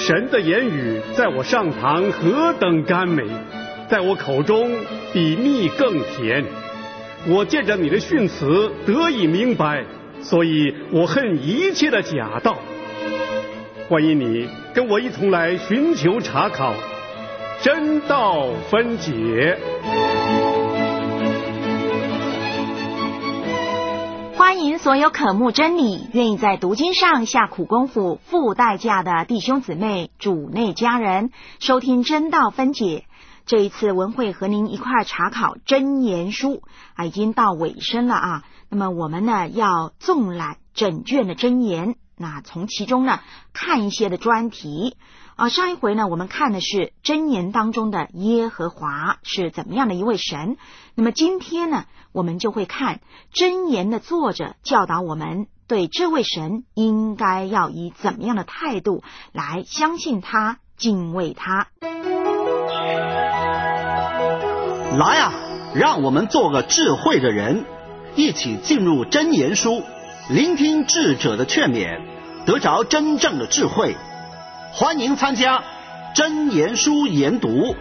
神的言语在我上膛何等甘美，在我口中比蜜更甜。我借着你的训词得以明白，所以我恨一切的假道。欢迎你跟我一同来寻求查考，真道分解。 欢迎所有渴慕真理、愿意在读经上下苦功夫、付代价的弟兄姊妹、主内家人收听真道分解。这一次文会和您一块儿查考箴言书已经到尾声了啊。那么我们呢要纵览整卷的箴言，那从其中呢看一些的专题上一回呢我们看的是箴言当中的耶和华是怎么样的一位神，那么今天呢我们就会看箴言的作者教导我们对这位神应该要以怎么样的态度来相信他、敬畏他。 来啊，让我们做个智慧的人，一起进入箴言书，聆听智者的劝勉，得着真正的智慧。欢迎参加箴言书研读。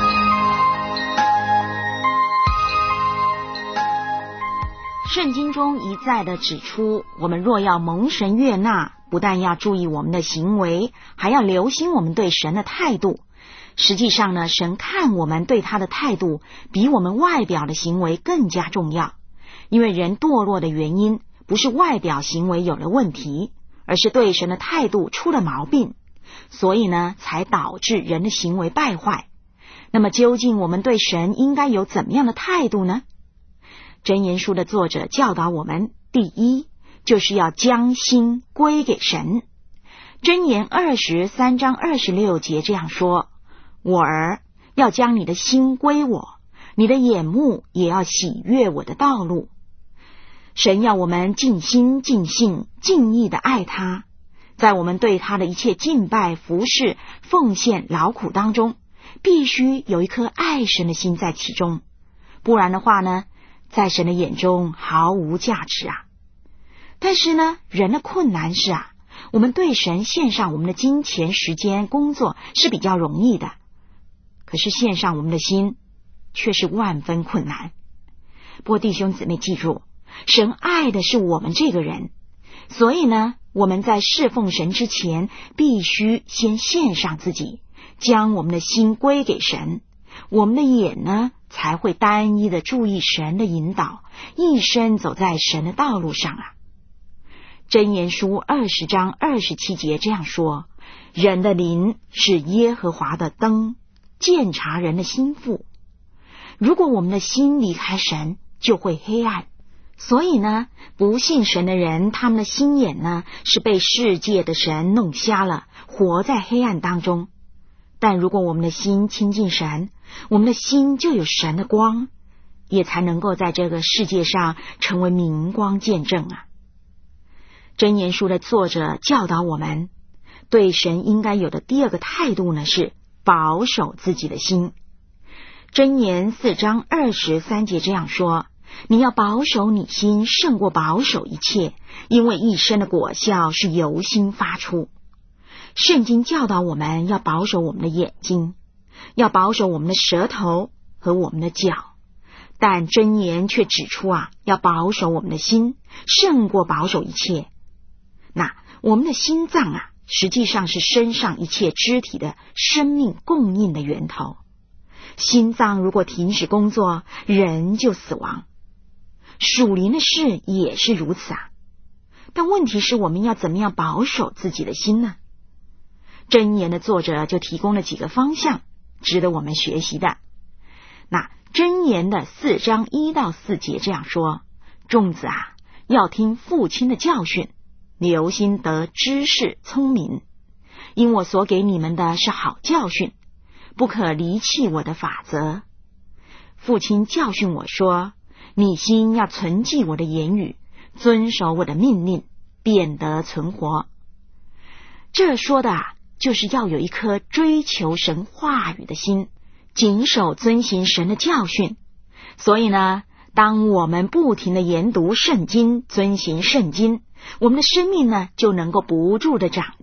圣经中一再的指出，我们若要蒙神悦纳，不但要注意我们的行为，还要留心我们对神的态度。实际上呢，神看我们对他的态度比我们外表的行为更加重要，因为人堕落的原因不是外表行为有了问题，而是对神的态度出了毛病，所以呢才导致人的行为败坏。那么究竟我们对神应该有怎么样的态度呢？箴言书的作者教导我们，第一就是要将心归给神。箴言23章26节这样说，我儿，要将你的心归我，你的眼目也要喜悦我的道路。神要我们尽心尽性尽意的爱他，在我们对他的一切敬拜、服侍、奉献、劳苦当中，必须有一颗爱神的心在其中，不然的话呢，在神的眼中毫无价值啊。但是呢，人的困难是我们对神献上我们的金钱、时间、工作是比较容易的，可是献上我们的心却是万分困难。不过弟兄姊妹记住，神爱的是我们这个人，所以呢，我们在侍奉神之前必须先献上自己，将我们的心归给神，我们的眼呢才会单一的注意神的引导，一生走在神的道路上箴言书20章27节这样说，人的灵是耶和华的灯，鉴察人的心腹。如果我们的心离开神，就会黑暗。所以呢，不信神的人，他们的心眼呢是被世界的神弄瞎了，活在黑暗当中。但如果我们的心亲近神，我们的心就有神的光，也才能够在这个世界上成为明光见证箴言书的作者教导我们，对神应该有的第二个态度呢是保守自己的心。箴言4章23节这样说，你要保守你心胜过保守一切，因为一生的果效是由心发出。圣经教导我们要保守我们的眼睛，要保守我们的舌头和我们的脚，但箴言却指出要保守我们的心胜过保守一切。那我们的心脏实际上是身上一切肢体的生命供应的源头，心脏如果停止工作，人就死亡。属灵的事也是如此但问题是我们要怎么样保守自己的心呢？箴言的作者就提供了几个方向，值得我们学习的。那箴言的4章1到4节这样说，众子要听父亲的教训，留心得知识聪明，因我所给你们的是好教训，不可离弃我的法则。父亲教训我说，你心要存记我的言语，遵守我的命令，便得存活。这说的就是要有一颗追求神话语的心，谨守遵行神的教训。所以呢，当我们不停的研读圣经，遵行圣经，我们的生命呢就能够不住的长进，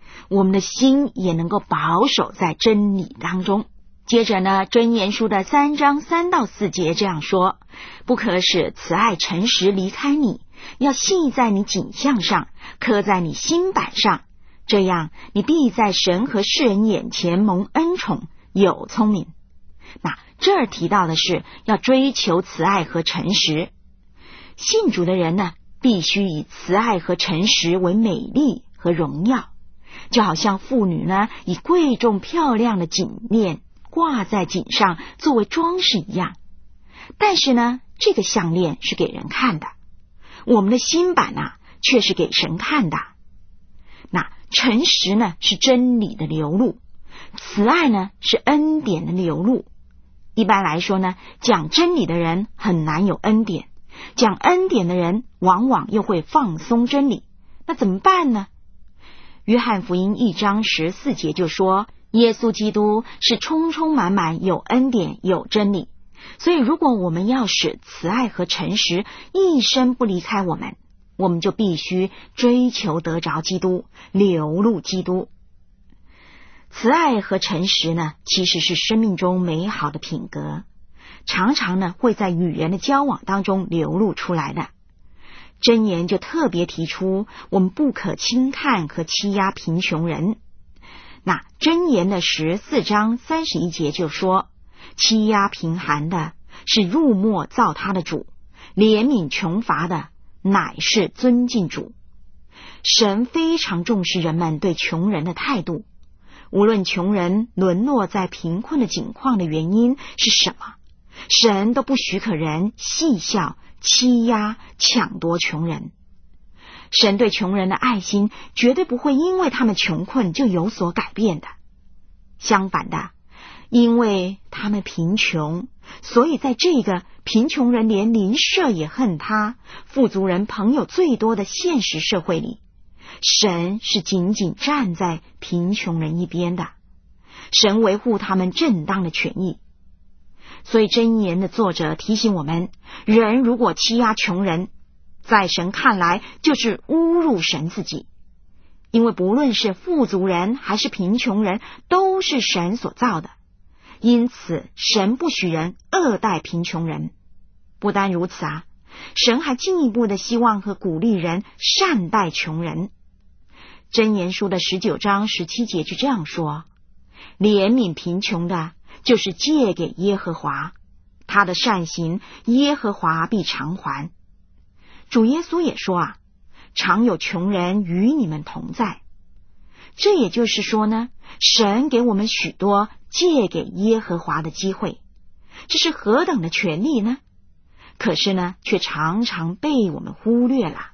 我们的心也能够保守在真理当中。接着呢，箴言书的3章3到4节这样说：不可使慈爱诚实离开你，要系在你颈项上，刻在你心板上，这样你必在神和世人眼前蒙恩宠，有聪明。那这儿提到的是要追求慈爱和诚实。信主的人呢，必须以慈爱和诚实为美丽和荣耀，就好像妇女呢，以贵重漂亮的颈链挂在颈上作为装饰一样。但是呢，这个项链是给人看的，我们的心板啊，却是给神看的。那诚实呢，是真理的流露，慈爱呢，是恩典的流露。一般来说呢，讲真理的人很难有恩典，讲恩典的人往往又会放松真理。那怎么办呢？约翰福音1章14节就说，耶稣基督是充充满满有恩典有真理，所以如果我们要使慈爱和诚实一生不离开我们就必须追求得着基督，流露基督。慈爱和诚实呢，其实是生命中美好的品格，常常呢会在与人的交往当中流露出来的。箴言就特别提出，我们不可轻看和欺压贫穷人。那箴言的14章31节就说，欺压贫寒的是辱没造他的主，怜悯穷乏的乃是尊敬主。神非常重视人们对穷人的态度，无论穷人沦落在贫困的境况的原因是什么，神都不许可人戏笑、欺压、抢夺穷人。神对穷人的爱心绝对不会因为他们穷困就有所改变的。相反的，因为他们贫穷，所以在这个贫穷人连邻舍也恨他，富足人朋友最多的现实社会里，神是紧紧站在贫穷人一边的，神维护他们正当的权益。所以箴言的作者提醒我们，人如果欺压穷人，在神看来就是侮辱神自己，因为不论是富足人还是贫穷人，都是神所造的，因此神不许人恶待贫穷人。不单如此啊，神还进一步的希望和鼓励人善待穷人。箴言书的19章17节就这样说，怜悯贫穷的就是借给耶和华，他的善行耶和华必偿还。主耶稣也说啊，常有穷人与你们同在。这也就是说呢，神给我们许多借给耶和华的机会，这是何等的权利呢？可是呢，却常常被我们忽略了。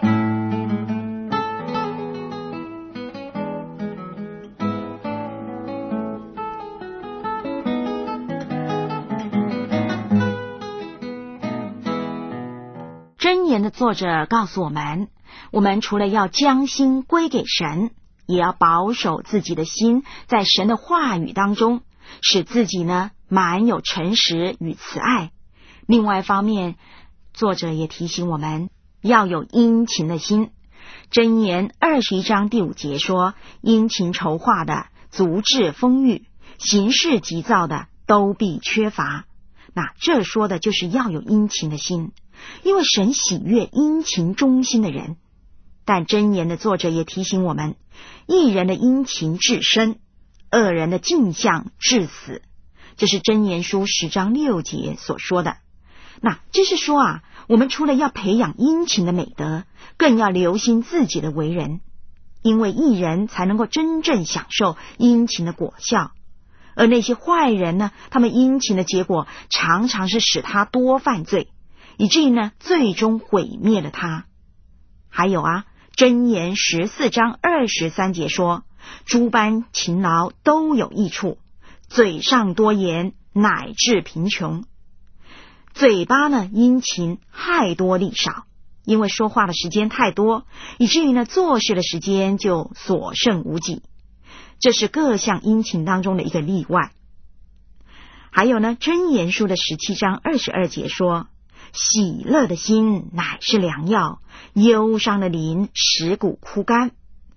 箴言的作者告诉我们，我们除了要将心归给神，也要保守自己的心在神的话语当中，使自己呢满有诚实与慈爱。另外一方面，作者也提醒我们要有殷勤的心。箴言21章第5节说，殷勤筹划的足致丰裕，行事急躁的都必缺乏。那这说的就是要有殷勤的心，因为神喜悦殷勤忠心的人。但箴言的作者也提醒我们，义人的殷勤至生，恶人的镜像致死。这是箴言书10章6节所说的。那这是说啊，我们除了要培养殷勤的美德，更要留心自己的为人，因为义人才能够真正享受殷勤的果效。而那些坏人呢，他们殷勤的结果常常是使他多犯罪，以至于呢最终毁灭了他。还有啊，箴言14章23节说，诸般勤劳都有益处，嘴上多言乃致贫穷。嘴巴呢殷勤害多利少，因为说话的时间太多，以至于呢做事的时间就所剩无几。这是各项殷勤当中的一个例外。还有呢，箴言书的17章22节说，喜乐的心乃是良药，忧伤的灵使骨枯干。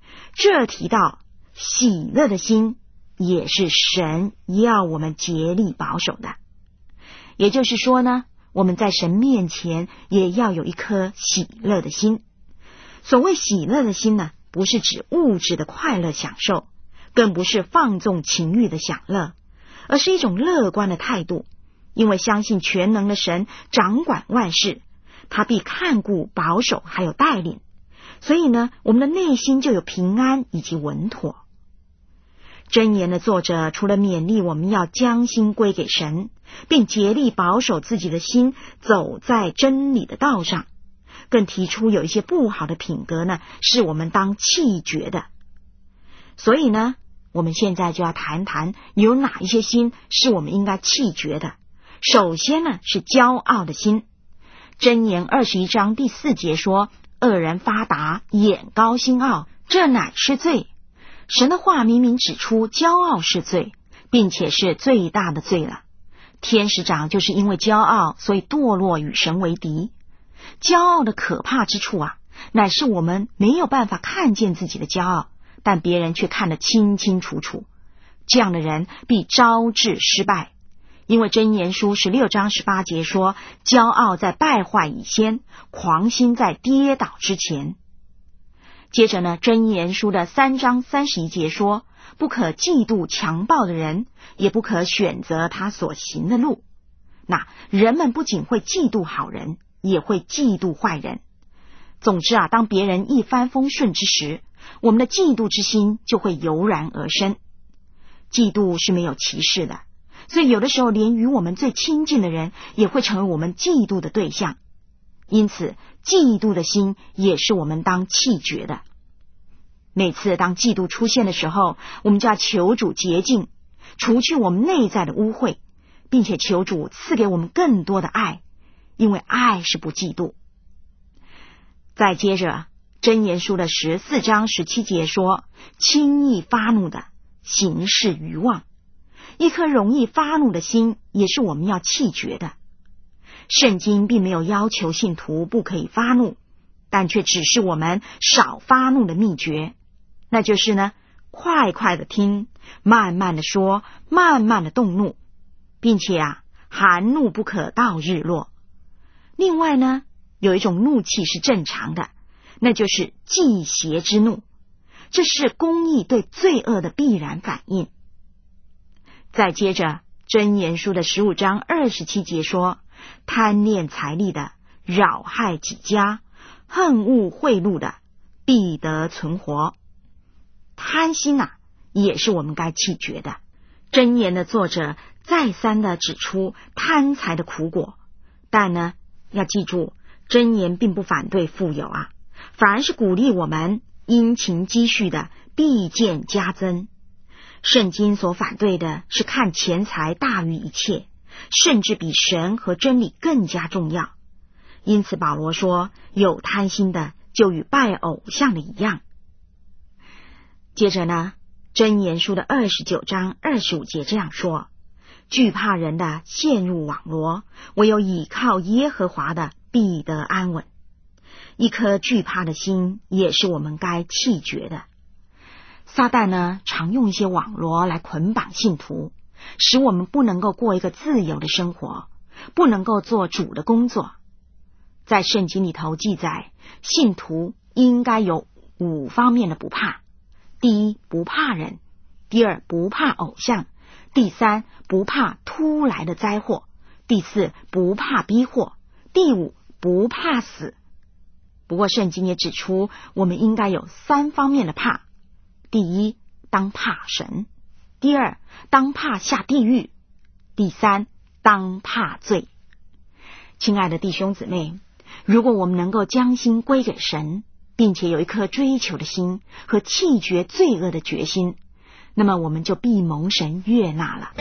这提到喜乐的心，也是神要我们竭力保守的。也就是说呢，我们在神面前也要有一颗喜乐的心。所谓喜乐的心呢，不是指物质的快乐享受，更不是放纵情欲的享乐，而是一种乐观的态度。因为相信全能的神掌管万事，他必看顾保守还有带领，所以呢，我们的内心就有平安以及稳妥。箴言的作者除了勉励我们要将心归给神，并竭力保守自己的心走在真理的道上，更提出有一些不好的品格呢，是我们当弃绝的。所以呢，我们现在就要谈谈有哪一些心是我们应该弃绝的。首先呢，是骄傲的心。箴言21章第4节说，恶人发达，眼高心傲，这乃是罪。神的话明明指出骄傲是罪，并且是最大的罪了。天使长就是因为骄傲，所以堕落与神为敌。骄傲的可怕之处啊，乃是我们没有办法看见自己的骄傲，但别人却看得清清楚楚。这样的人必招致失败。因为箴言书16章18节说，骄傲在败坏以先，狂心在跌倒之前。接着呢，箴言书的3章31节说，不可嫉妒强暴的人，也不可选择他所行的路。那人们不仅会嫉妒好人，也会嫉妒坏人。总之啊，当别人一帆风顺之时，我们的嫉妒之心就会油然而生。嫉妒是没有歧视的，所以有的时候连与我们最亲近的人也会成为我们嫉妒的对象。因此嫉妒的心也是我们当弃绝的。每次当嫉妒出现的时候，我们就要求主洁净，除去我们内在的污秽，并且求主赐给我们更多的爱，因为爱是不嫉妒。再接着箴言书的14章17节说，轻易发怒的行事愚妄。一颗容易发怒的心也是我们要弃绝的。圣经并没有要求信徒不可以发怒，但却指示我们少发怒的秘诀，那就是呢，快快的听，慢慢的说，慢慢的动怒，并且含怒不可到日落。另外呢，有一种怒气是正常的，那就是忌邪之怒，这是公义对罪恶的必然反应。再接着箴言书的15章27节说，贪恋财力的扰害己家，恨恶贿赂的必得存活。贪心也是我们该弃绝的。箴言的作者再三的指出贪财的苦果，但呢，要记住，箴言并不反对富有反而是鼓励我们殷勤积蓄的必见加增。圣经所反对的是看钱财大于一切，甚至比神和真理更加重要。因此保罗说，有贪心的就与拜偶像的一样。接着呢，箴言书的29章25节这样说，惧怕人的陷入网罗，唯有倚靠耶和华的必得安稳。一颗惧怕的心也是我们该弃绝的。撒旦呢，常用一些网罗来捆绑信徒，使我们不能够过一个自由的生活，不能够做主的工作。在圣经里头记载，信徒应该有5方面的不怕。第一，不怕人；第二，不怕偶像；第三，不怕突来的灾祸；第四，不怕逼迫；第五，不怕死。不过圣经也指出，我们应该有3方面的怕。第一，当怕神；第二，当怕下地狱；第三，当怕罪。亲爱的弟兄姊妹，如果我们能够将心归给神，并且有一颗追求的心和弃绝罪恶的决心，那么我们就必蒙神悦纳了。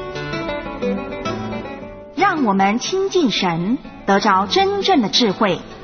让我们亲近神，得着真正的智慧，